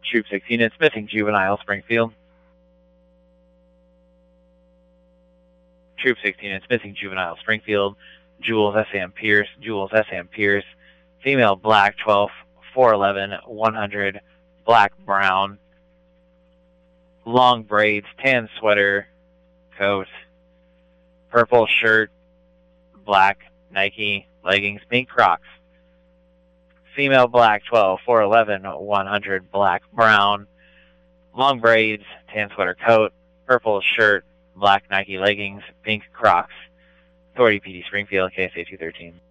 Troop 16, it's missing juvenile, Springfield. Troop 16, it's missing juvenile, Springfield. Jules S.M. Pierce, Jules S.M. Pierce. Female, black, 12, 411, 100, black, brown. Long braids, tan sweater, coat, purple shirt, black, Nike, leggings, pink Crocs. Female, black, 12, 411, 100, black, brown. Long braids, tan sweater coat, purple shirt, black Nike leggings, pink Crocs. Authority PD Springfield, KSA 213.